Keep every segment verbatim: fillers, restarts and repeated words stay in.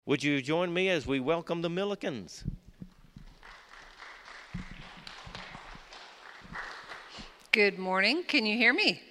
Would you join me as we welcome the Millikens? Good morning. Can you hear me?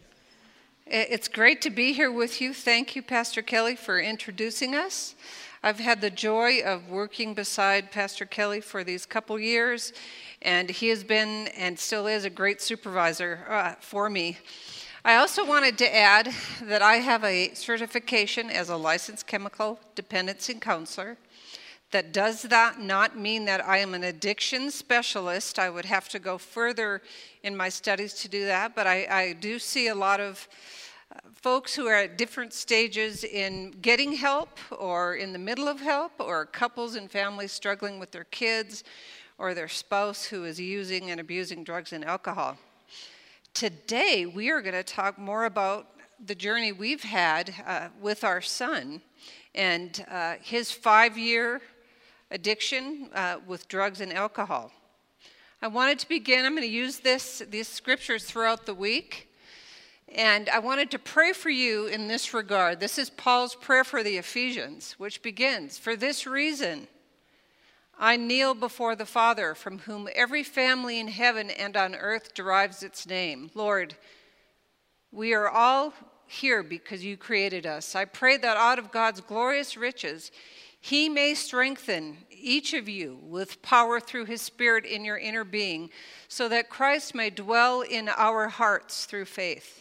It's great to be here with you. Thank you, Pastor Kelly, for introducing us. I've had the joy of working beside Pastor Kelly for these couple years, and he has been and still is a great supervisor uh, for me. I also wanted to add that I have a certification as a licensed chemical dependency counselor. That does that not mean that I am an addiction specialist. I would have to go further in my studies to do that, but I, I do see a lot of uh, folks who are at different stages in getting help or in the middle of help, or couples and families struggling with their kids or their spouse who is using and abusing drugs and alcohol. Today, we are going to talk more about the journey we've had uh, with our son and uh, his five-year addiction uh, with drugs and alcohol. I wanted to begin, I'm going to use this, these scriptures throughout the week, and I wanted to pray for you in this regard. This is Paul's prayer for the Ephesians, which begins, "For this reason, I kneel before the Father, from whom every family in heaven and on earth derives its name. Lord, we are all here because you created us. I pray that out of God's glorious riches, he may strengthen each of you with power through his Spirit in your inner being, so that Christ may dwell in our hearts through faith.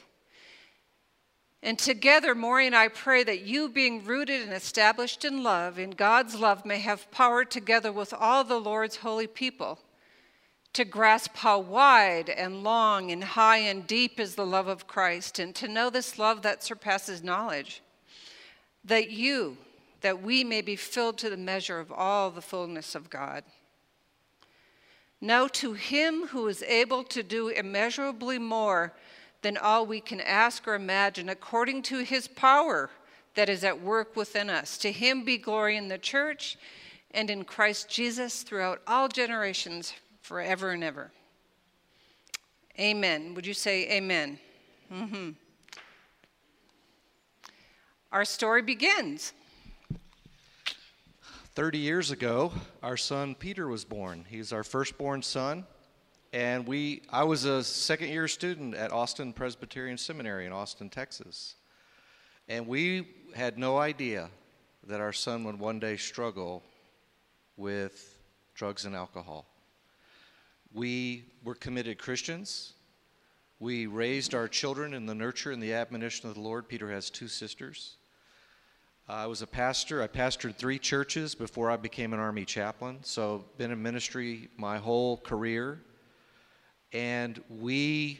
And together, Maury and I pray that you, being rooted and established in love, in God's love, may have power together with all the Lord's holy people to grasp how wide and long and high and deep is the love of Christ, and to know this love that surpasses knowledge, that you, that we may be filled to the measure of all the fullness of God. Now to him who is able to do immeasurably more than all we can ask or imagine, according to his power that is at work within us. To him be glory in the church and in Christ Jesus throughout all generations, forever and ever. Amen. Would you say amen? Mm-hmm. Our story begins. thirty years ago, our son Peter was born. He's our firstborn son. And we, I was a second-year student at Austin Presbyterian Seminary in Austin, Texas. And we had no idea that our son would one day struggle with drugs and alcohol. We were committed Christians. We raised our children in the nurture and the admonition of the Lord. Peter has two sisters. I was a pastor. I pastored three churches before I became an Army chaplain. So been in ministry my whole career. And we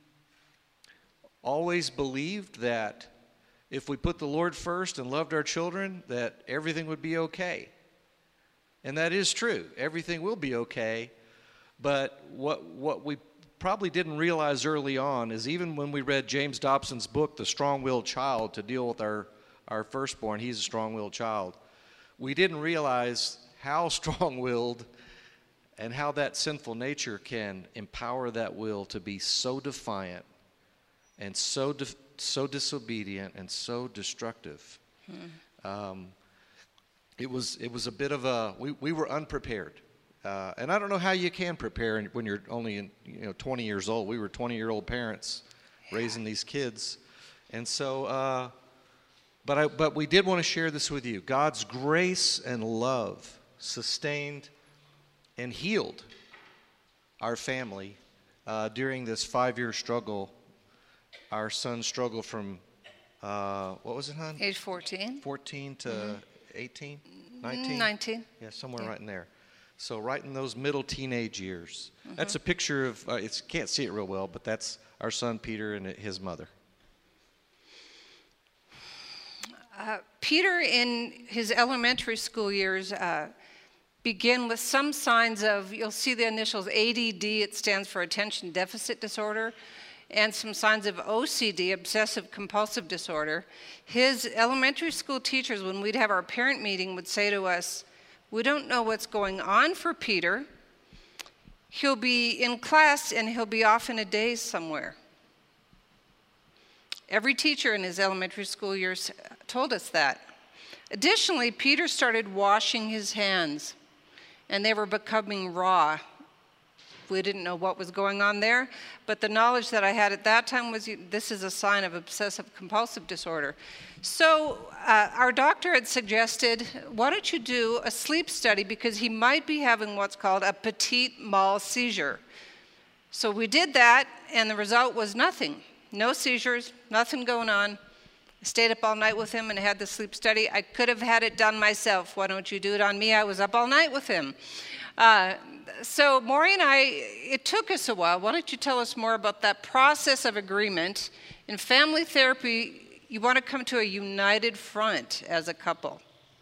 always believed that if we put the Lord first and loved our children, that everything would be okay. And that is true. Everything will be okay. But what what we probably didn't realize early on is, even when we read James Dobson's book, The Strong-Willed Child, to deal with our, our firstborn, he's a strong-willed child, we didn't realize how strong-willed and how that sinful nature can empower that will to be so defiant and so di- so disobedient and so destructive. Hmm. Um, it was it was a bit of a we, we were unprepared, uh, and I don't know how you can prepare when you're only in, you know twenty years old. We were twenty-year-old parents raising these kids, and so. Uh, but I but we did want to share this with you. God's grace and love sustained and healed our family uh, during this five-year struggle. Our son struggled from, uh, what was it, hon? Age fourteen. fourteen to mm-hmm. eighteen? nineteen? nineteen. Yeah, somewhere Yeah. right in there. So right in those middle teenage years. Mm-hmm. That's a picture of, uh, it's can't see it real well, but that's our son Peter and his mother. Uh, Peter, in his elementary school years, uh, begin with some signs of, you'll see the initials A D D, it stands for Attention Deficit Disorder, and some signs of O C D, Obsessive Compulsive Disorder. His elementary school teachers, when we'd have our parent meeting, would say to us, "We don't know what's going on for Peter. He'll be in class and he'll be off in a daze somewhere." Every teacher in his elementary school years told us that. Additionally, Peter started washing his hands, and they were becoming raw. We didn't know what was going on there, but the knowledge that I had at that time was this is a sign of obsessive compulsive disorder. So uh, our doctor had suggested, why don't you do a sleep study, because he might be having what's called a petit mal seizure. So we did that, and the result was nothing. No seizures, nothing going on. I stayed up all night with him and had the sleep study. I could have had it done myself. Why don't you do it on me? I was up all night with him. Uh, so Maury and I, it took us a while. Why don't you tell us more about that process of agreement? In family therapy, you want to come to a united front as a couple.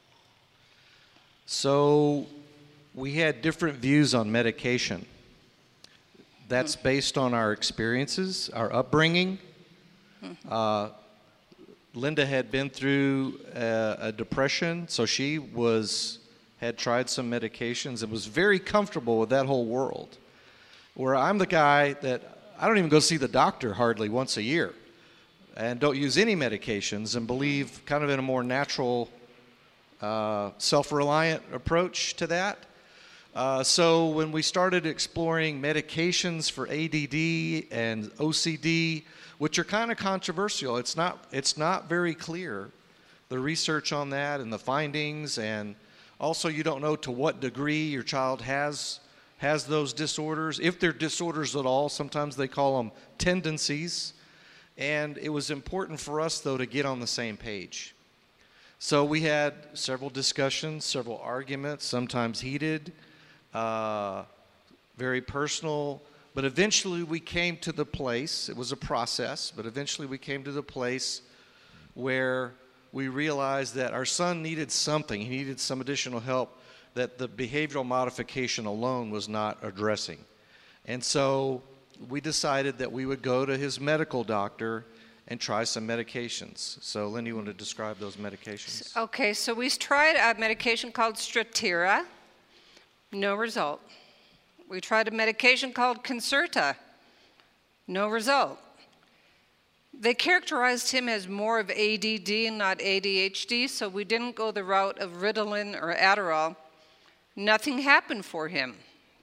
So we had different views on medication. That's based on our experiences, our upbringing. Uh, Linda had been through a, a depression, so she was had tried some medications and was very comfortable with that whole world. Where I'm the guy that I don't even go see the doctor hardly once a year, and don't use any medications, and believe kind of in a more natural, uh, self-reliant approach to that. Uh, so when we started exploring medications for A D D and O C D, which are kind of controversial, it's not it's not very clear, the research on that and the findings, and also you don't know to what degree your child has has those disorders, if they're disorders at all. Sometimes they call them tendencies. And it was important for us, though, to get on the same page. So we had several discussions, several arguments, sometimes heated, uh, very personal. But eventually we came to the place, it was a process, but eventually we came to the place where we realized that our son needed something. He needed some additional help that the behavioral modification alone was not addressing. And so we decided that we would go to his medical doctor and try some medications. So Linda, you want to describe those medications? Okay, so we tried a medication called Strattera. No result. We tried a medication called Concerta. No result. They characterized him as more of A D D and not A D H D, so we didn't go the route of Ritalin or Adderall. Nothing happened for him.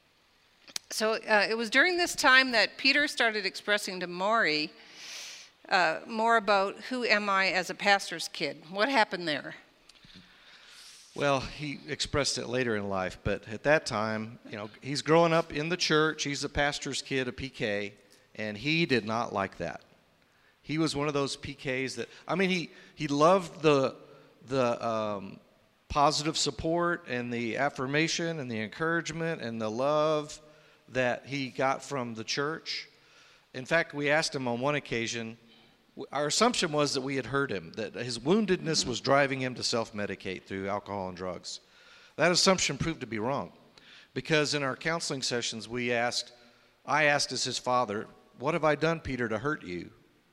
So uh, it was during this time that Peter started expressing to Maury uh, more about who am I as a pastor's kid. What happened there? Well, he expressed it later in life, but at that time, you know, he's growing up in the church. He's a pastor's kid, a P K, and he did not like that. He was one of those P Ks that, I mean, he, he loved the, the um, positive support and the affirmation and the encouragement and the love that he got from the church. In fact, we asked him on one occasion, our assumption was that we had heard him, that his woundedness was driving him to self-medicate through alcohol and drugs. That assumption proved to be wrong, because in our counseling sessions, we asked, I asked as his father, what have I done, Peter, to hurt you?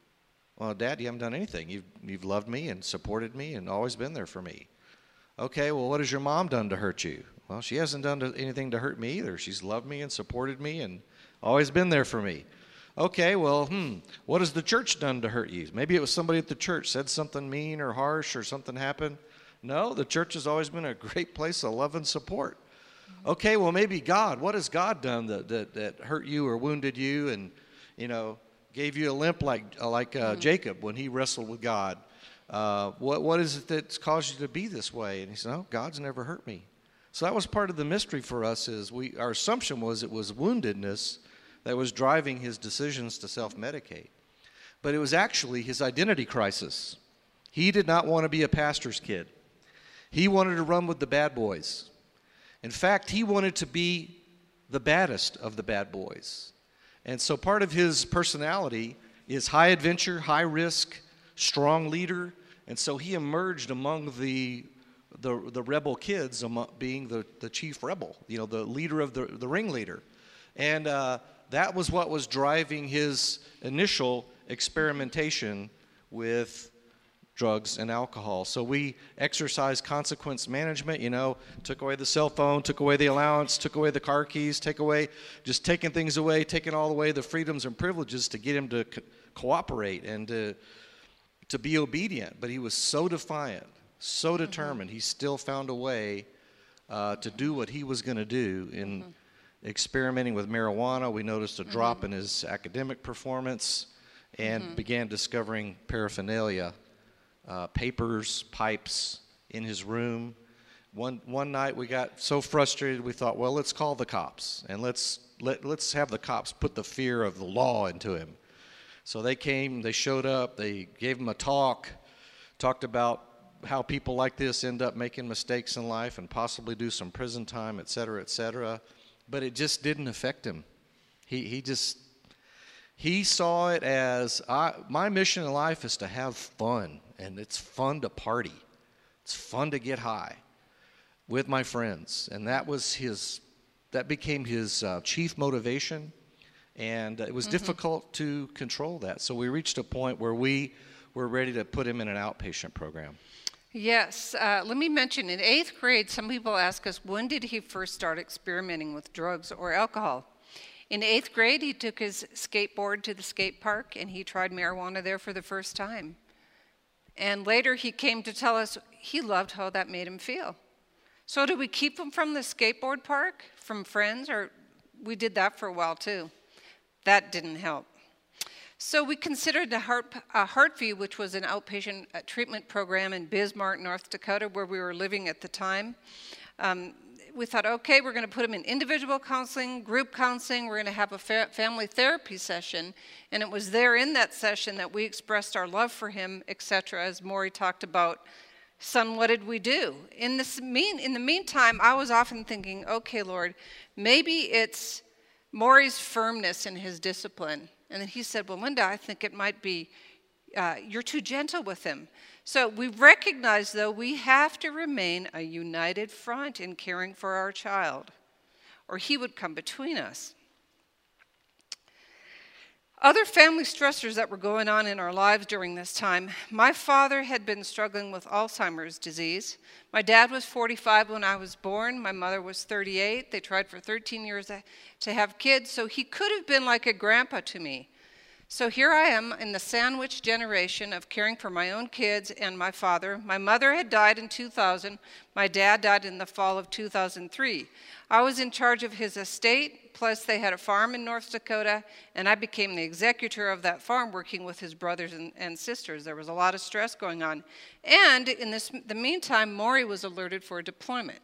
Well, Dad, you haven't done anything. You've, you've loved me and supported me and always been there for me. Okay, well, what has your mom done to hurt you? Well, she hasn't done anything to hurt me either. She's loved me and supported me and always been there for me. Okay, well, hmm, what has the church done to hurt you? Maybe it was somebody at the church said something mean or harsh or something happened. No, the church has always been a great place of love and support. Okay, well, maybe God. What has God done that, that, that hurt you or wounded you and, you know, gave you a limp like, like uh, mm-hmm. Jacob when he wrestled with God? Uh, what what is it that's caused you to be this way? And he said, no, God's never hurt me. So that was part of the mystery for us. Is we our assumption was it was woundedness that was driving his decisions to self-medicate. But it was actually his identity crisis. He did not want to be a pastor's kid. He wanted to run with the bad boys. In fact, he wanted to be the baddest of the bad boys. And so part of his personality is high adventure, high risk, strong leader. And so he emerged among the the, the rebel kids, among, being the, the chief rebel, you know, the leader of the, the ringleader. And uh, that was what was driving his initial experimentation with drugs and alcohol. So we exercised consequence management, you know, took away the cell phone, took away the allowance, took away the car keys, take away, just taking things away, taking all away the freedoms and privileges to get him to co- cooperate and to, to be obedient. But he was so defiant so determined. Mm-hmm. He still found a way uh, to do what he was going to do in mm-hmm. experimenting with marijuana. We noticed a drop mm-hmm. in his academic performance and mm-hmm. began discovering paraphernalia, uh, papers, pipes in his room. One one night we got so frustrated we thought, well, let's call the cops and let's let let's have the cops put the fear of the law into him. So they came, they showed up, they gave him a talk, talked about how people like this end up making mistakes in life and possibly do some prison time, et cetera, et cetera. But it just didn't affect him. He he just he saw it as I, my mission in life is to have fun, and it's fun to party. It's fun to get high with my friends, and that was his, that became his uh, chief motivation, and it was mm-hmm. difficult to control that. So we reached a point where we were ready to put him in an outpatient program. Yes, uh, let me mention, in eighth grade, some people ask us, when did he first start experimenting with drugs or alcohol? In eighth grade, he took his skateboard to the skate park, and he tried marijuana there for the first time. And later, he came to tell us he loved how that made him feel. So do we keep him from the skateboard park, from friends, or we did that for a while too. That didn't help. So we considered a, Heart, a Heartview, which was an outpatient uh, treatment program in Bismarck, North Dakota, where we were living at the time. Um, we thought, okay, we're going to put him in individual counseling, group counseling, we're going to have a fa- family therapy session, and it was there in that session that we expressed our love for him, et cetera, as Maury talked about. Son, what did we do? In, this mean, in the meantime, I was often thinking, okay, Lord, maybe it's Maury's firmness in his discipline. And then he said, well, Linda, I think it might be uh, you're too gentle with him. So we recognize, though, we have to remain a united front in caring for our child, or he would come between us. Other family stressors that were going on in our lives during this time. My father had been struggling with Alzheimer's disease. My dad was forty-five when I was born. My mother was thirty-eight. They tried for thirteen years to have kids, so he could have been like a grandpa to me. So here I am in the sandwich generation of caring for my own kids and my father. My mother had died in two thousand. My dad died in the fall of two thousand three. I was in charge of his estate, plus they had a farm in North Dakota, and I became the executor of that farm working with his brothers and, and sisters. There was a lot of stress going on. And in this, the meantime, Maury was alerted for deployment.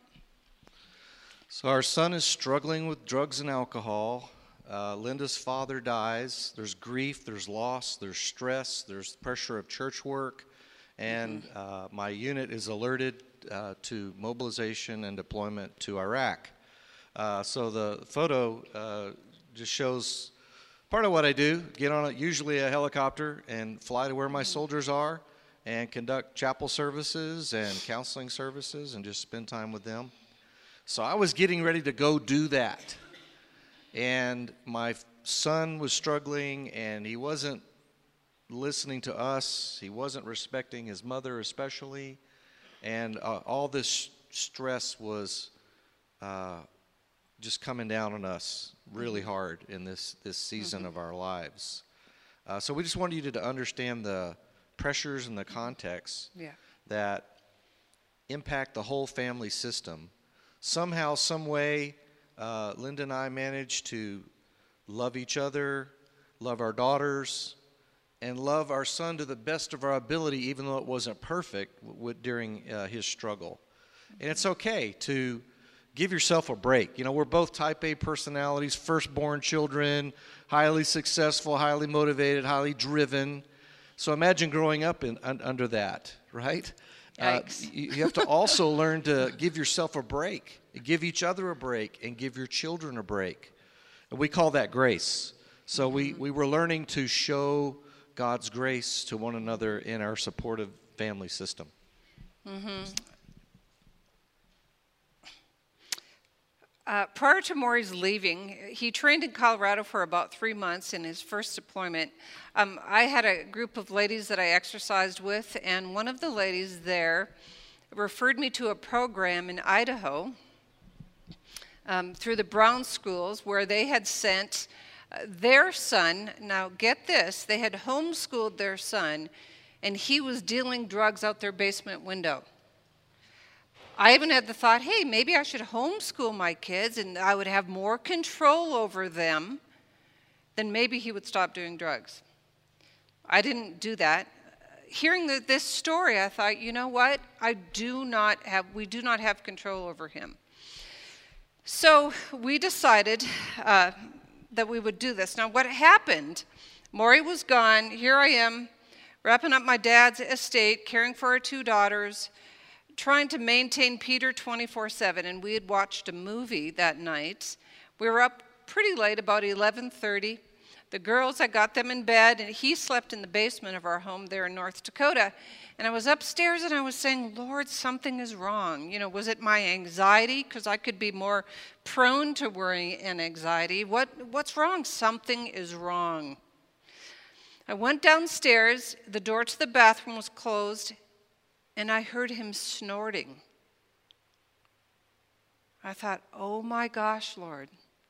So our son is struggling with drugs and alcohol. Uh, Linda's father dies. There's grief, there's loss, there's stress, there's pressure of church work, and mm-hmm. uh, my unit is alerted uh, to mobilization and deployment to Iraq. Uh, so the photo uh, just shows part of what I do. Get on a, usually a helicopter and fly to where my soldiers are and conduct chapel services and counseling services and just spend time with them. So I was getting ready to go do that. And my son was struggling, and he wasn't listening to us. He wasn't respecting his mother especially. And uh, all this stress was uh, just coming down on us really hard in this, this season mm-hmm. of our lives. Uh, so we just wanted you to understand the pressures and the context yeah. that impact the whole family system. Somehow, some way, uh, Linda and I managed to love each other, love our daughters, and love our son to the best of our ability, even though it wasn't perfect w- w- during uh, his struggle. And it's okay to give yourself a break. You know, we're both type A personalities, firstborn children, highly successful, highly motivated, highly driven. So imagine growing up in, un, under that, right? Uh, you, you have to also learn to give yourself a break, give each other a break, and give your children a break. And we call that grace. So mm-hmm. we, we were learning to show God's grace to one another in our supportive family system. Mm-hmm. Uh, prior to Maury's leaving, he trained in Colorado for about three months in his first deployment. Um, I had a group of ladies that I exercised with, and one of the ladies there referred me to a program in Idaho um, through the Brown schools where they had sent uh, their son, now get this, they had homeschooled their son, and he was dealing drugs out their basement window. I even had the thought, hey, maybe I should homeschool my kids and I would have more control over them. Then maybe he would stop doing drugs. I didn't do that. Hearing the, this story, I thought, you know what? I do not have, we do not have control over him. So we decided uh, that we would do this. Now, what happened, Maury was gone. Here I am, wrapping up my dad's estate, caring for our two daughters, trying to maintain Peter twenty-four seven. And we had watched a movie that night. We were up pretty late, about eleven thirty. The girls, I got them in bed, and he slept in the basement of our home there in North Dakota. And I was upstairs, and I was saying, Lord, something is wrong. You know, was it my anxiety? Because I could be more prone to worry and anxiety. What, what's wrong? Something is wrong. I went downstairs. The door to the bathroom was closed, and I heard him snorting. I thought, oh, my gosh, Lord.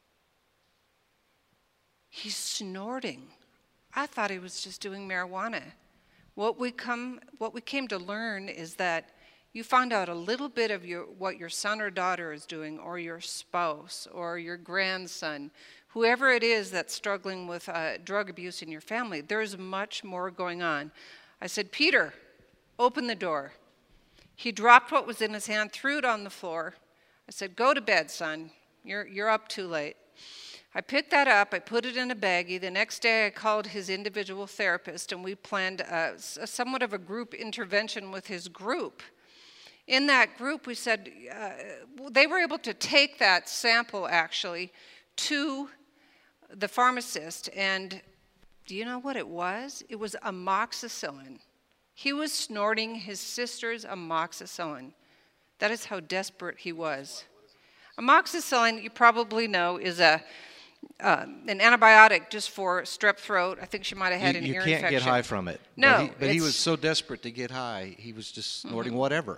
He's snorting. I thought he was just doing marijuana. What we come, what we came to learn is that you find out a little bit of your, what your son or daughter is doing, or your spouse, or your grandson, whoever it is that's struggling with uh, drug abuse in your family. There's much more going on. I said, Peter, open the door. He dropped what was in his hand, threw it on the floor. I said, go to bed, son. You're, you're up too late. I picked that up, I put it in a baggie. The next day I called his individual therapist, and we planned a, a somewhat of a group intervention with his group. In that group, we said, uh, they were able to take that sample, actually, to the pharmacist, and do you know what it was? It was amoxicillin. He was snorting his sister's amoxicillin. That is how desperate he was. Amoxicillin, you probably know, is a Uh, an antibiotic just for strep throat. I think she might have had you, an you ear can't infection. get high from it. No. But he, but he it's- was so desperate to get high, he was just snorting Mhm. whatever.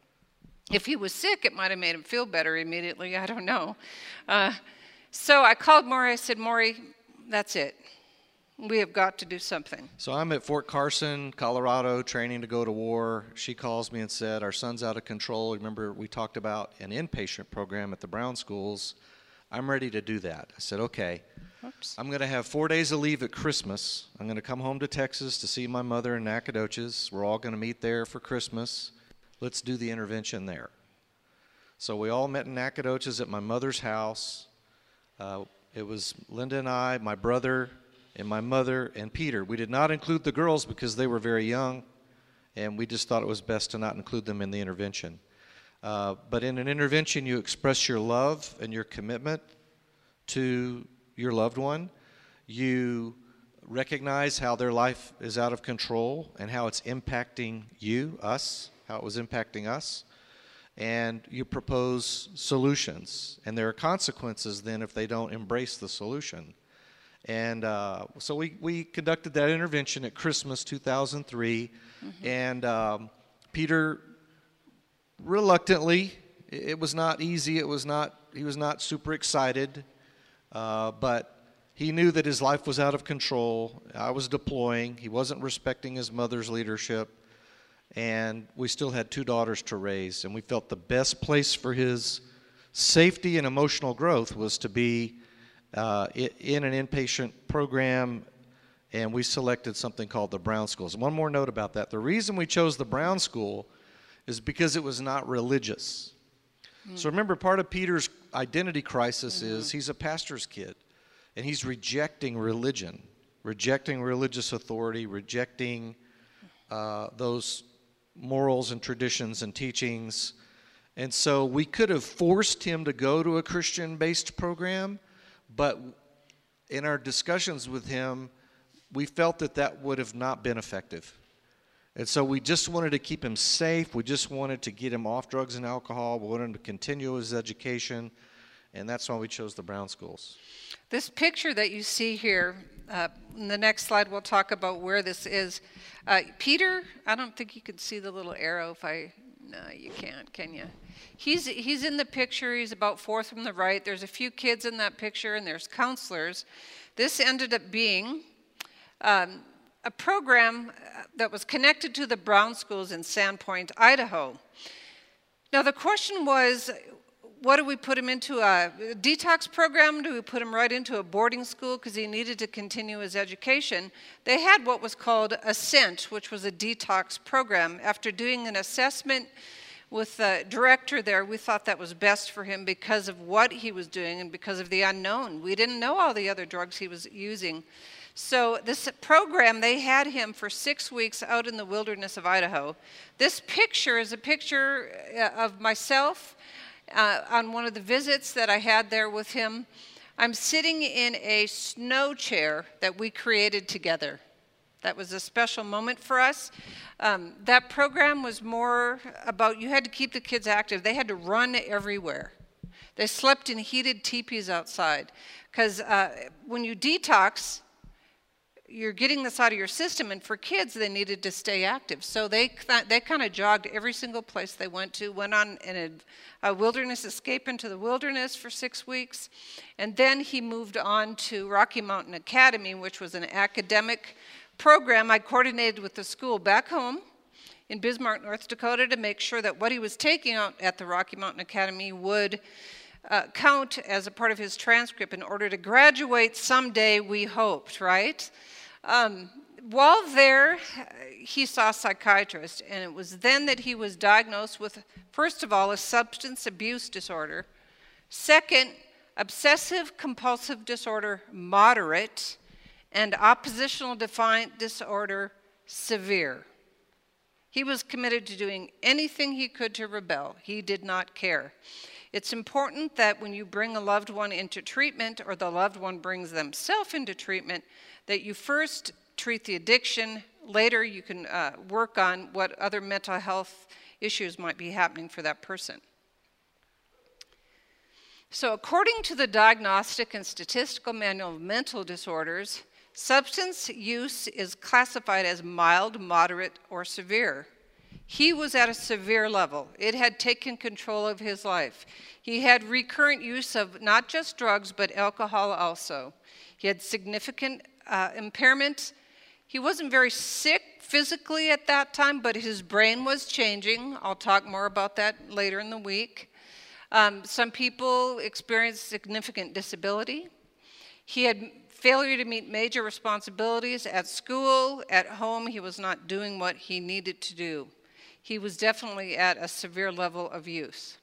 If he was sick, it might have made him feel better immediately. I don't know. Uh, so I called Maury. I said, Maury, that's it. We have got to do something. So I'm at Fort Carson, Colorado, training to go to war. She calls me and said, our son's out of control. Remember, we talked about an inpatient program at the Brown schools. I'm ready to do that. I said, okay. Oops. I'm going to have four days of leave at Christmas. I'm going to come home to Texas to see my mother in Nacogdoches. We're all going to meet there for Christmas. Let's do the intervention there. So we all met in Nacogdoches at my mother's house. Uh, it was Linda and I, my brother, and my mother, and Peter. We did not include the girls because they were very young, and we just thought it was best to not include them in the intervention. Uh, but in an intervention, you express your love and your commitment to your loved one. You recognize how their life is out of control and how it's impacting you, us, how it was impacting us. And you propose solutions. And there are consequences then if they don't embrace the solution. And uh, so we, we conducted that intervention at Christmas two thousand three. Mm-hmm. And um, Peter, reluctantly, it was not easy, it was not, he was not super excited, uh, but he knew that his life was out of control. I was deploying, he wasn't respecting his mother's leadership, and we still had two daughters to raise, and we felt the best place for his safety and emotional growth was to be uh, in an inpatient program, and we selected something called the Brown Schools. One more note about that. The reason we chose the Brown School is because it was not religious. Mm. So remember, part of Peter's identity crisis mm-hmm. is he's a pastor's kid, and he's rejecting religion, rejecting religious authority, rejecting uh, those morals and traditions and teachings. And so we could have forced him to go to a Christian-based program, but in our discussions with him, we felt that that would have not been effective. And so we just wanted to keep him safe. We just wanted to get him off drugs and alcohol. We wanted him to continue his education, and that's why we chose the Brown Schools. This picture that you see here, uh, in the next slide we'll talk about where this is. Uh, Peter, I don't think you can see the little arrow if I, no, you can't, can you? He's, he's in the picture, he's about fourth from the right. There's a few kids in that picture, and there's counselors. This ended up being um, a program that was connected to the Brown Schools in Sandpoint, Idaho. Now the question was, what do we put him into, a detox program? Do we put him right into a boarding school because he needed to continue his education? They had what was called Ascent, which was a detox program. After doing an assessment with the director there, we thought that was best for him because of what he was doing and because of the unknown. We didn't know all the other drugs he was using. So this program, they had him for six weeks out in the wilderness of Idaho. This picture is a picture of myself uh, on one of the visits that I had there with him. I'm sitting in a snow chair that we created together. That was a special moment for us. Um, that program was more about, you had to keep the kids active. They had to run everywhere. They slept in heated teepees outside. Because uh, when you detox, you're getting this out of your system, and for kids, they needed to stay active. So they they kind of jogged every single place they went to, went on in a, a wilderness escape into the wilderness for six weeks, and then he moved on to Rocky Mountain Academy, which was an academic program I coordinated with the school back home in Bismarck, North Dakota, to make sure that what he was taking out at the Rocky Mountain Academy would uh, count as a part of his transcript in order to graduate someday, we hoped, right? Um, while there, he saw a psychiatrist, and it was then that he was diagnosed with, first of all, a substance abuse disorder, second, obsessive compulsive disorder moderate, and oppositional defiant disorder severe. He was committed to doing anything he could to rebel. He did not care. It's important that when you bring a loved one into treatment, or the loved one brings themselves into treatment, that you first treat the addiction. Later, you can uh, work on what other mental health issues might be happening for that person. So according to the Diagnostic and Statistical Manual of Mental Disorders, substance use is classified as mild, moderate, or severe. He was at a severe level. It had taken control of his life. He had recurrent use of not just drugs, but alcohol also. He had significant uh, impairment. He wasn't very sick physically at that time, but his brain was changing. I'll talk more about that later in the week. Um, some people experienced significant disability. He had failure to meet major responsibilities at school, at home. He was not doing what he needed to do. He was definitely at a severe level of use.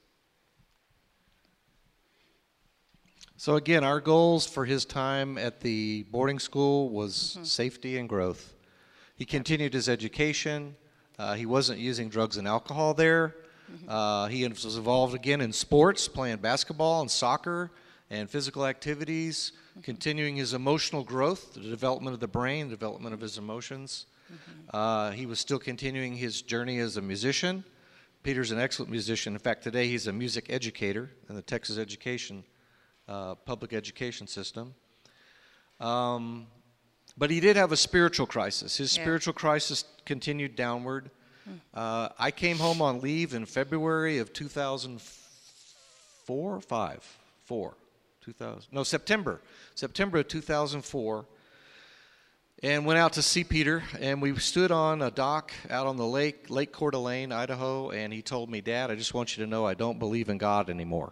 So again, our goals for his time at the boarding school was mm-hmm. safety and growth. He continued his education. Uh, he wasn't using drugs and alcohol there. Mm-hmm. uh, he was involved again in sports, playing basketball and soccer and physical activities, mm-hmm. continuing his emotional growth, the development of the brain, the development of his emotions. Mm-hmm. uh, he was still continuing his journey as a musician. Peter's an excellent musician. In fact, today he's a music educator in the Texas education Uh, public education system. Um, but he did have a spiritual crisis. His yeah. spiritual crisis continued downward. Hmm. Uh, I came home on leave in February of two thousand four or five? Four. two thousand, no, September. September of two thousand four. And went out to see Peter. And we stood on a dock out on the lake, Lake Coeur d'Alene, Idaho. And he told me, "Dad, I just want you to know I don't believe in God anymore."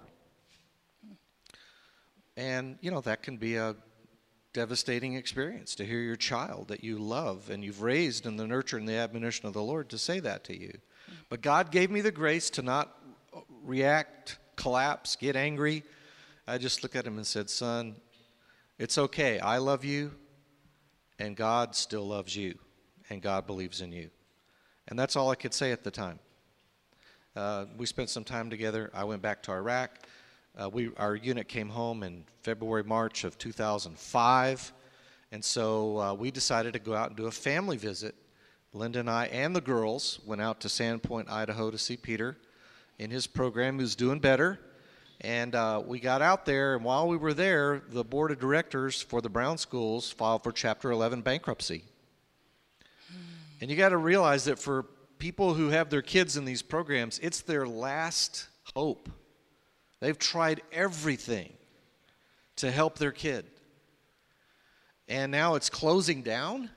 And, you know, that can be a devastating experience to hear your child that you love and you've raised in the nurture and the admonition of the Lord to say that to you. Mm-hmm. But God gave me the grace to not react, collapse, get angry. I just looked at him and said, "Son, it's okay. I love you, and God still loves you, and God believes in you." And that's all I could say at the time. Uh, we spent some time together. I went back to Iraq. Uh, we, our unit came home in February, March of two thousand five, and so uh, we decided to go out and do a family visit. Linda and I and the girls went out to Sandpoint, Idaho to see Peter in his program. He was doing better, and uh, we got out there, and while we were there, the board of directors for the Brown schools filed for Chapter eleven bankruptcy. Hmm. And you got to realize that for people who have their kids in these programs, it's their last hope. They've tried everything to help their kid. And now it's closing down?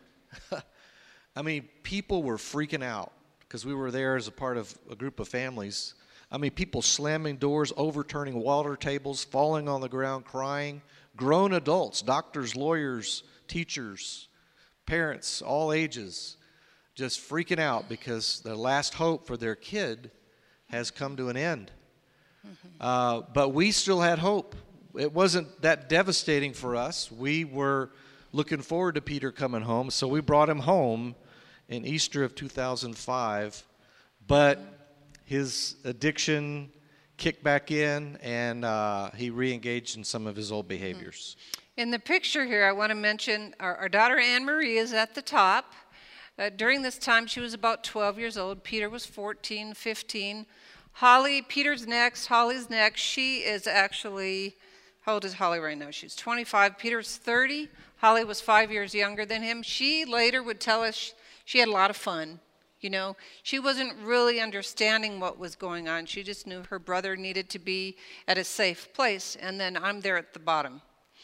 I mean, people were freaking out because we were there as a part of a group of families I mean, people slamming doors, overturning water tables, falling on the ground, crying. Grown adults, doctors, lawyers, teachers, parents, all ages, just freaking out because their last hope for their kid has come to an end. Mm-hmm. Uh, but we still had hope. It wasn't that devastating for us. We were looking forward to Peter coming home, so we brought him home in Easter of two thousand five. But his addiction kicked back in, and uh, he re-engaged in some of his old behaviors. In the picture here, I want to mention our, our daughter Anne-Marie is at the top. Uh, during this time, she was about twelve years old. Peter was fourteen, fifteen. Holly, Peter's next, Holly's next. She is actually, how old is Holly right now? She's twenty-five. Peter's thirty. Holly was five years younger than him. She later would tell us she had a lot of fun. You know, she wasn't really understanding what was going on. She just knew her brother needed to be at a safe place, and then I'm there at the bottom.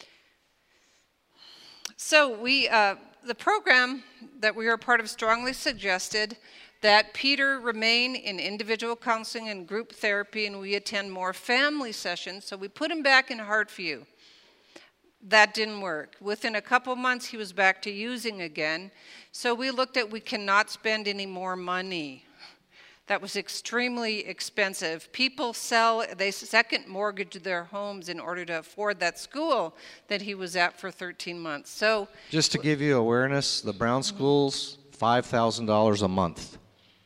So we, uh, the program that we were a part of strongly suggested that Peter remain in individual counseling and group therapy, and we attend more family sessions. So we put him back in Heartview. That didn't work. Within a couple months, he was back to using again. So we looked at we cannot spend any more money. That was extremely expensive. People sell, they second mortgage their homes in order to afford that school that he was at for thirteen months. So, just to give you awareness, the Brown schools, five thousand dollars a month.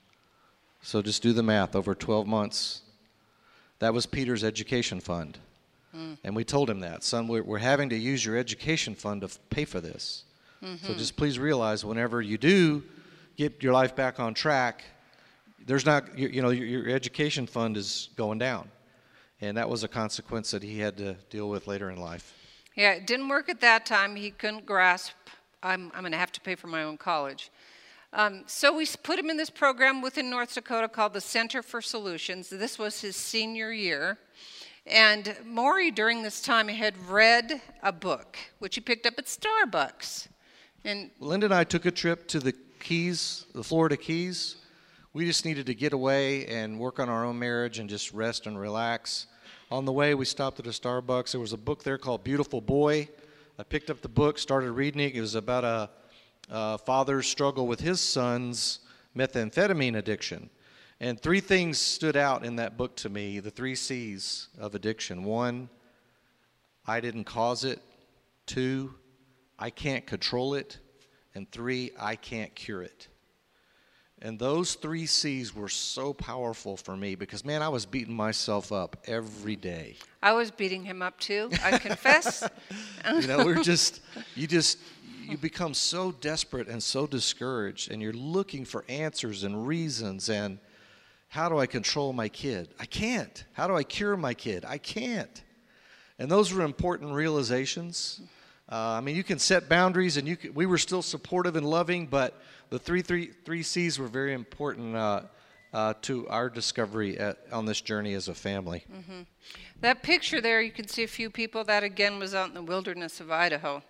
So just do the math, over twelve months. That was Peter's education fund. Mm. And we told him that, son, we're, we're having to use your education fund to f- pay for this. Mm-hmm. So just please realize whenever you do get your life back on track, there's not, you, you know, your, your education fund is going down. And that was a consequence that he had to deal with later in life. Yeah, it didn't work at that time. He couldn't grasp, I'm, I'm going to have to pay for my own college. Um, so we put him in this program within North Dakota called the Center for Solutions. This was his senior year. And Maury, during this time, had read a book, which he picked up at Starbucks. And Linda and I took a trip to the Keys, the Florida Keys. We just needed to get away and work on our own marriage and just rest and relax. On the way, we stopped at a Starbucks. There was a book there called Beautiful Boy. I picked up the book, started reading it. It was about a, a father's struggle with his son's methamphetamine addiction. And three things stood out in that book to me, the three C's of addiction. One, I didn't cause it. Two, I can't control it. And three, I can't cure it. And those three C's were so powerful for me because, man, I was beating myself up every day. I was beating him up too, I confess. You know, we're just, you just, you become so desperate and so discouraged, and you're looking for answers and reasons, and how do I control my kid? I can't. How do I cure my kid? I can't. And those were important realizations. Uh, I mean, you can set boundaries, and you can, we were still supportive and loving, but the three, three, three C's were very important uh, uh, to our discovery at, on this journey as a family. Mm-hmm. That picture there, you can see a few people. That, again, was out in the wilderness of Idaho.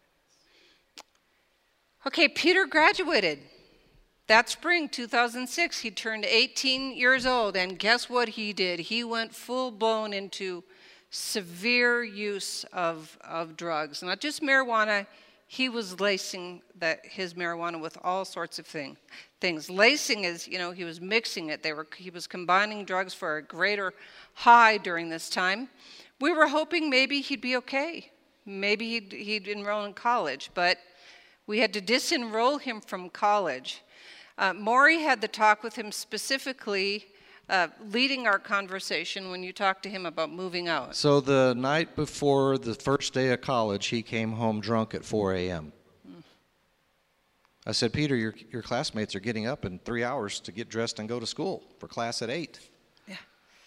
Okay, Peter graduated. That spring, two thousand six, he turned eighteen years old, and guess what he did? He went full-blown into severe use of, of drugs. Not just marijuana, he was lacing that, his marijuana with all sorts of thing, things. Lacing is, you know, he was mixing it. They were, he was combining drugs for a greater high during this time. We were hoping maybe he'd be okay. Maybe he'd, he'd enroll in college, but we had to disenroll him from college. Uh, Maury had the talk with him specifically, uh, leading our conversation when you talked to him about moving out. So the night before the first day of college, he came home drunk at four a.m. Mm. I said, Peter, your, your classmates are getting up in three hours to get dressed and go to school for class at eight. Yeah.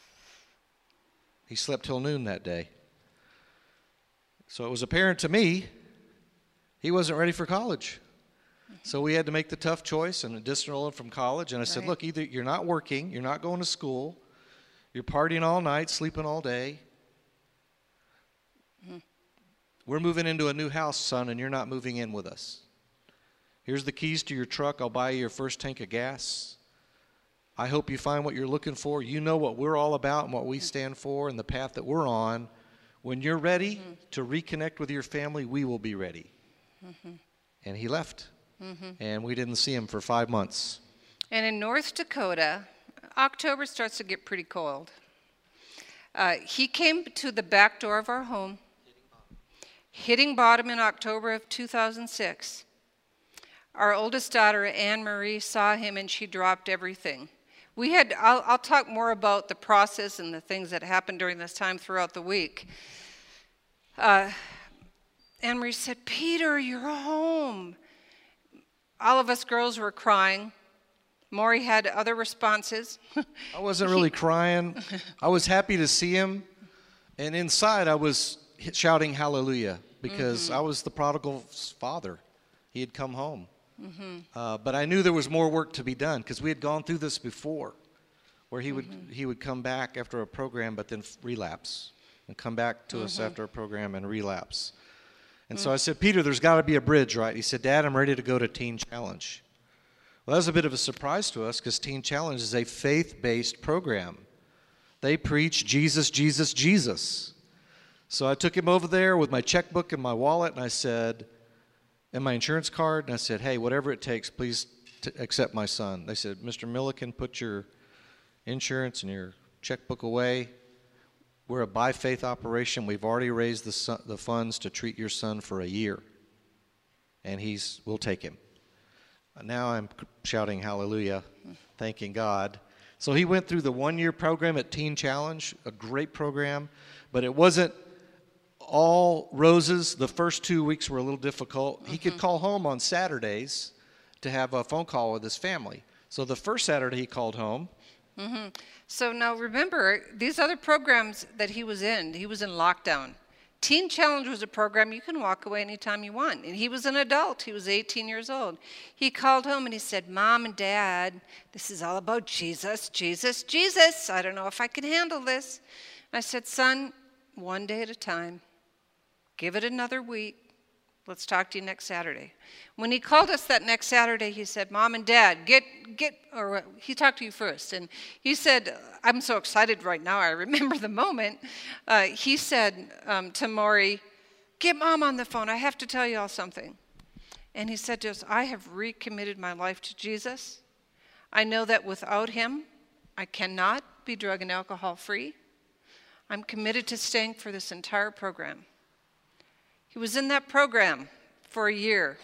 He slept till noon that day. So it was apparent to me he wasn't ready for college. So we had to make the tough choice and disenroll him from college. And I said, right. Look, either you're not working, you're not going to school, you're partying all night, sleeping all day. Mm-hmm. We're moving into a new house, son, and you're not moving in with us. Here's the keys to your truck. I'll buy you your first tank of gas. I hope you find what you're looking for. You know what we're all about and what we stand for and the path that we're on. When you're ready mm-hmm. to reconnect with your family, we will be ready. Mm-hmm. And he left. Mm-hmm. And we didn't see him for five months. And in North Dakota, October starts to get pretty cold. Uh, he came to the back door of our home, hitting bottom in October of two thousand six. Our oldest daughter, Anne Marie, saw him and she dropped everything. We had, I'll, I'll talk more about the process and the things that happened during this time throughout the week. Uh, Anne Marie said, Peter, you're home. All of us girls were crying. Maury had other responses. I wasn't really he, crying. I was happy to see him. And inside I was shouting hallelujah because mm-hmm. I was the prodigal's father. He had come home. Mm-hmm. Uh, but I knew there was more work to be done because we had gone through this before where he mm-hmm. would he would come back after a program but then relapse and come back to mm-hmm. us after a program and relapse. And mm-hmm. so I said, Peter, there's got to be a bridge, right? He said, Dad, I'm ready to go to Teen Challenge. Well, that was a bit of a surprise to us because Teen Challenge is a faith-based program. They preach Jesus, Jesus, Jesus. So I took him over there with my checkbook and my wallet and I said, and my insurance card, and I said, hey, whatever it takes, please t- accept my son. They said, Mister Milliken, put your insurance and your checkbook away. We're a by-faith operation. We've already raised the, son, the funds to treat your son for a year, and he's we'll take him. Now I'm shouting hallelujah, thanking God. So he went through the one-year program at Teen Challenge, a great program, but it wasn't all roses. The first two weeks were a little difficult. Mm-hmm. He could call home on Saturdays to have a phone call with his family. So the first Saturday he called home. Mm-hmm. So now remember, these other programs that he was in, he was in lockdown. Teen Challenge was a program you can walk away anytime you want. And he was an adult. He was eighteen years old. He called home and he said, Mom and Dad, this is all about Jesus, Jesus, Jesus. I don't know if I can handle this. I said, son, one day at a time. Give it another week. Let's talk to you next Saturday. When he called us that next Saturday, he said, Mom and Dad, get, get, or he talked to you first. And he said, I'm so excited right now. I remember the moment. Uh, he said um, to Maury, get Mom on the phone. I have to tell you all something. And he said to us, I have recommitted my life to Jesus. I know that without him, I cannot be drug and alcohol free. I'm committed to staying for this entire program. He was in that program for a year.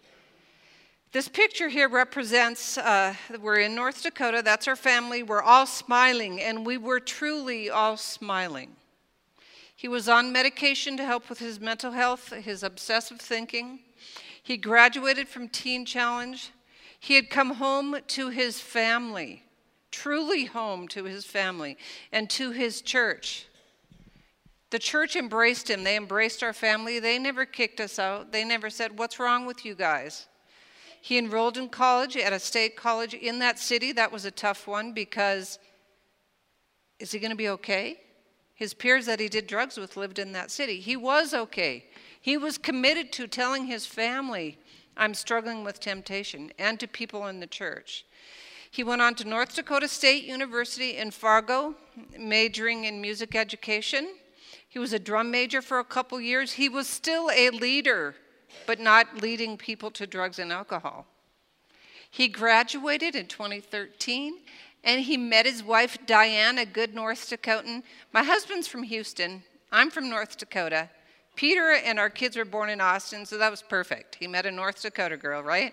This picture here represents, uh, we're in North Dakota, that's our family, we're all smiling, and we were truly all smiling. He was on medication to help with his mental health, his obsessive thinking. He graduated from Teen Challenge. He had come home to his family, truly home to his family, and to his church. The church embraced him. They embraced our family. They never kicked us out. They never said, what's wrong with you guys? He enrolled in college at a state college in that city. That was a tough one because is he going to be okay? His peers that he did drugs with lived in that city. He was okay. He was committed to telling his family, I'm struggling with temptation, and to people in the church. He went on to North Dakota State University in Fargo, majoring in music education. He was a drum major for a couple years. He was still a leader, but not leading people to drugs and alcohol. He graduated in twenty thirteen, and he met his wife, Diane, a good North Dakotan. My husband's from Houston. I'm from North Dakota. Peter and our kids were born in Austin, so that was perfect. He met a North Dakota girl, right?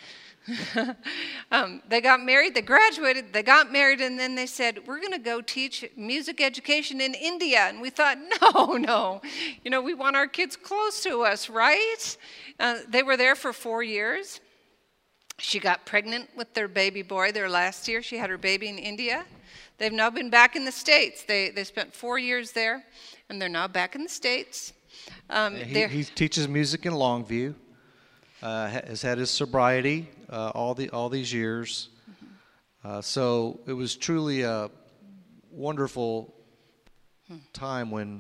um, they got married, they graduated, they got married, and then they said, we're going to go teach music education in India. And we thought, no, no, you know, we want our kids close to us, right? Uh, they were there for four years. She got pregnant with their baby boy their last year. She had her baby in India. They've now been back in the States. They, they spent four years there, and they're now back in the States. Um, he, he teaches music in Longview. Uh, has had his sobriety uh, all the all these years, uh, so it was truly a wonderful time when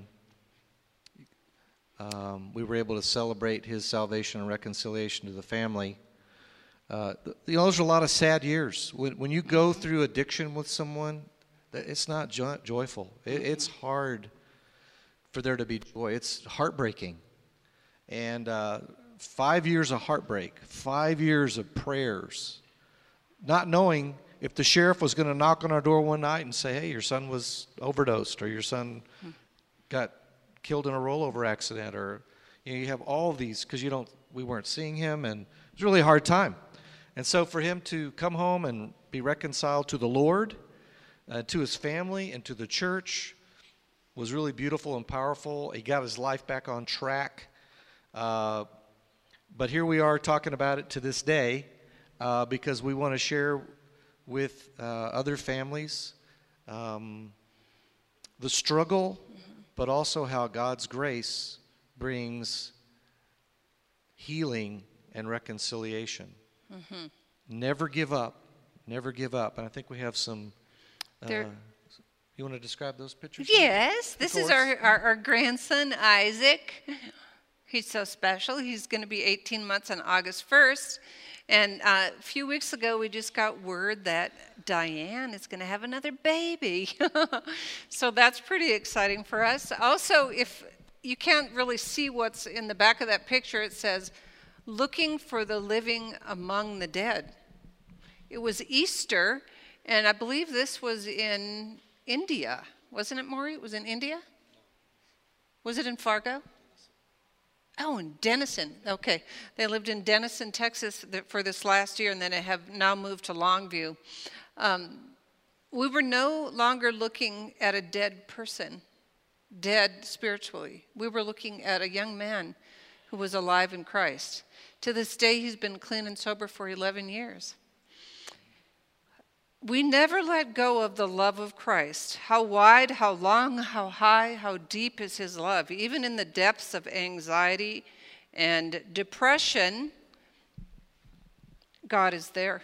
um, we were able to celebrate his salvation and reconciliation to the family. Uh, you know, those are a lot of sad years. When, when you go through addiction with someone, it's not jo- joyful. It, it's hard for there to be joy. It's heartbreaking. And uh, five years of heartbreak, five years of prayers, not knowing if the sheriff was going to knock on our door one night and say, hey, your son was overdosed, or your son got killed in a rollover accident, or you know, you have all of these because you don't, we weren't seeing him, and it was really a hard time. And so for him to come home and be reconciled to the Lord, uh, to his family, and to the church was really beautiful and powerful. He got his life back on track. Uh, but here we are talking about it to this day uh, because we want to share with uh, other families um, the struggle, but also how God's grace brings healing and reconciliation. Mm-hmm. Never give up. Never give up. And I think we have some... Uh, you want to describe those pictures? Yes. This is our, our, our grandson, Isaac. He's so special. He's going to be eighteen months on August first. And uh, a few weeks ago, we just got word that Diane is going to have another baby. So that's pretty exciting for us. Also, if you can't really see what's in the back of that picture, it says, looking for the living among the dead. It was Easter, and I believe this was in India. Wasn't it, Maury? It was in India? Was it in Fargo? Oh, in Denison. Okay. They lived in Denison, Texas for this last year, and then they have now moved to Longview. Um, we were no longer looking at a dead person, dead spiritually. We were looking at a young man who was alive in Christ. To this day, he's been clean and sober for eleven years. We never let go of the love of Christ. How wide, how long, how high, how deep is his love. Even in the depths of anxiety and depression, God is there.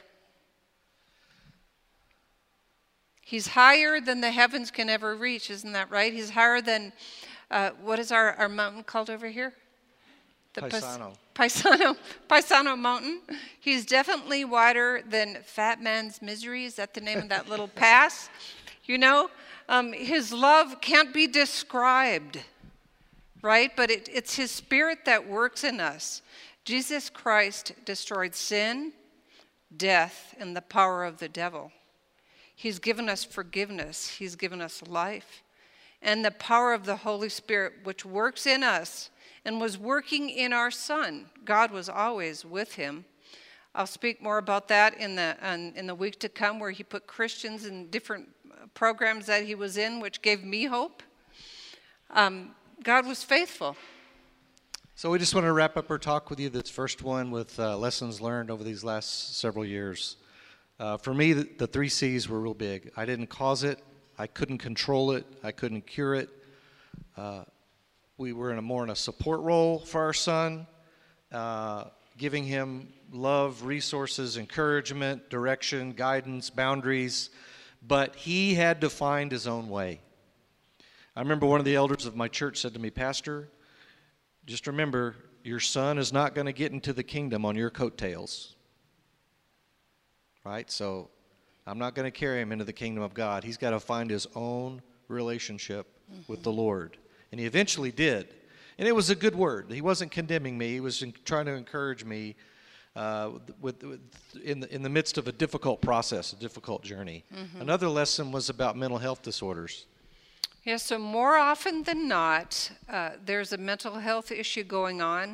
He's higher than the heavens can ever reach, isn't that right? He's higher than, uh, what is our, our mountain called over here? The Paisano. Paisano, Paisano Mountain. He's definitely wider than Fat Man's Misery. Is that the name of that little pass? You know, um, his love can't be described, right? But it, it's his spirit that works in us. Jesus Christ destroyed sin, death, and the power of the devil. He's given us forgiveness. He's given us life. And the power of the Holy Spirit, which works in us and was working in our son. God was always with him. I'll speak more about that in the um, in the week to come, where he put Christians in different programs that he was in, which gave me hope. Um, God was faithful. So we just want to wrap up our talk with you, this first one, with uh, lessons learned over these last several years. Uh, for me, the, the three C's were real big. I didn't cause it. I couldn't control it. I couldn't cure it. Uh, We were in a more in a support role for our son, uh, giving him love, resources, encouragement, direction, guidance, boundaries. But he had to find his own way. I remember one of the elders of my church said to me, Pastor, just remember, your son is not going to get into the kingdom on your coattails. Right? So I'm not going to carry him into the kingdom of God. He's got to find his own relationship mm-hmm. with the Lord. And he eventually did. And it was a good word. He wasn't condemning me. He was in, trying to encourage me uh, with, with, in, the, in the midst of a difficult process, a difficult journey. Mm-hmm. Another lesson was about mental health disorders. Yeah, so more often than not, uh, there's a mental health issue going on.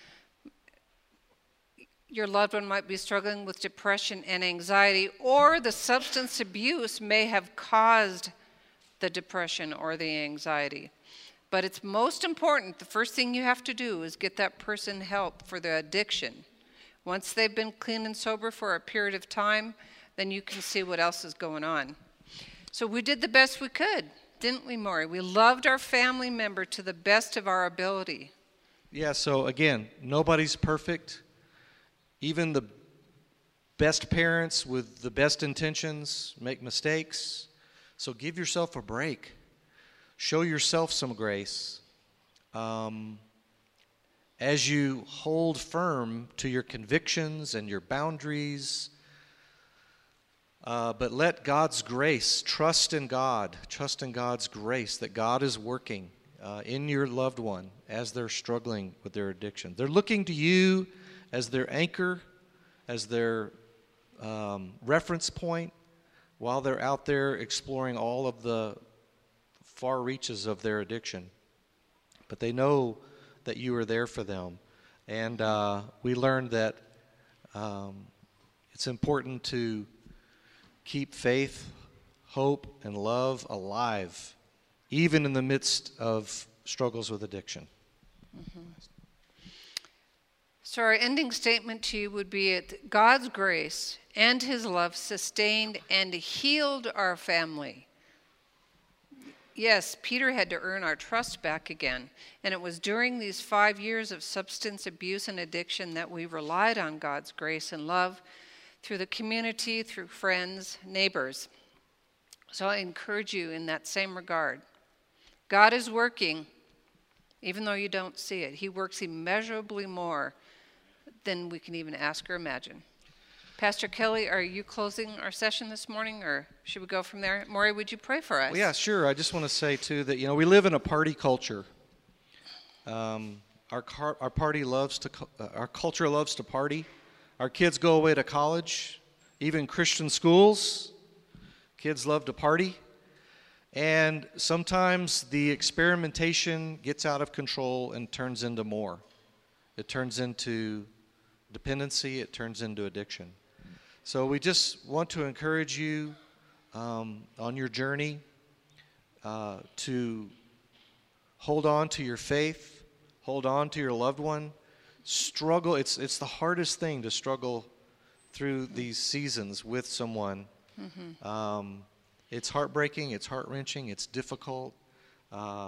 Your loved one might be struggling with depression and anxiety, or the substance abuse may have caused the depression or the anxiety. But it's most important, the first thing you have to do is get that person help for the addiction. Once they've been clean and sober for a period of time, then you can see what else is going on. So we did the best we could, didn't we, Maury? We loved our family member to the best of our ability. Yeah, so again, nobody's perfect. Even the best parents with the best intentions make mistakes. So give yourself a break. Show yourself some grace. Um, as you hold firm to your convictions and your boundaries, uh, but let God's grace, trust in God, trust in God's grace that God is working uh, in your loved one as they're struggling with their addiction. They're looking to you as their anchor, as their um, reference point while they're out there exploring all of the far reaches of their addiction. But they know that you are there for them. And uh, we learned that um, it's important to keep faith, hope, and love alive, even in the midst of struggles with addiction. Mm-hmm. So our ending statement to you would be that God's grace and his love sustained and healed our family. Yes, Peter had to earn our trust back again, and it was during these five years of substance abuse and addiction that we relied on God's grace and love through the community, through friends, neighbors. So I encourage you in that same regard. God is working, even though you don't see it. He works immeasurably more than we can even ask or imagine. Pastor Kelly, are you closing our session this morning, or should we go from there? Maury, would you pray for us? Well, yeah, sure. I just want to say, too, that, you know, we live in a party culture. Um, our, car, our party loves to, uh, our culture loves to party. Our kids go away to college, even Christian schools. Kids love to party. And sometimes the experimentation gets out of control and turns into more. It turns into dependency. It turns into addiction. So we just want to encourage you um, on your journey uh, to hold on to your faith, hold on to your loved one. Struggle, it's, it's the hardest thing to struggle through these seasons with someone. Mm-hmm. Um, it's heartbreaking, it's heart-wrenching, it's difficult. Uh,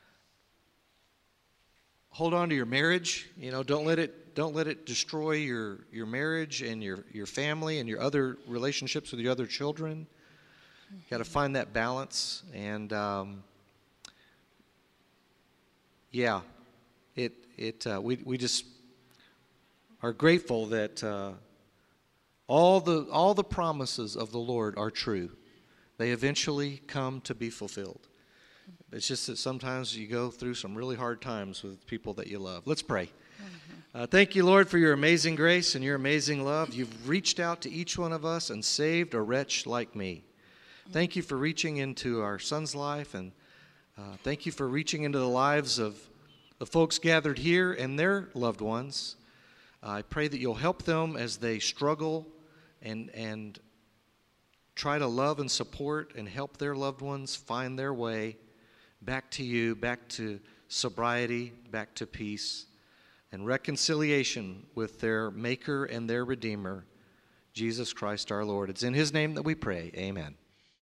hold on to your marriage. You know, don't let it don't let it destroy your, your marriage and your, your family and your other relationships with your other children. Mm-hmm. Got to find that balance. And um, yeah, it it uh, we we just are grateful that uh, all the all the promises of the Lord are true. They eventually come to be fulfilled. It's just that sometimes you go through some really hard times with people that you love. Let's pray. Mm-hmm. Uh, thank you, Lord, for your amazing grace and your amazing love. You've reached out to each one of us and saved a wretch like me. Thank you for reaching into our son's life, and uh, thank you for reaching into the lives of the folks gathered here and their loved ones. I pray that you'll help them as they struggle and and try to love and support and help their loved ones find their way back to you, back to sobriety, back to peace, and reconciliation with their Maker and their Redeemer, Jesus Christ our Lord. It's in his name that we pray. Amen.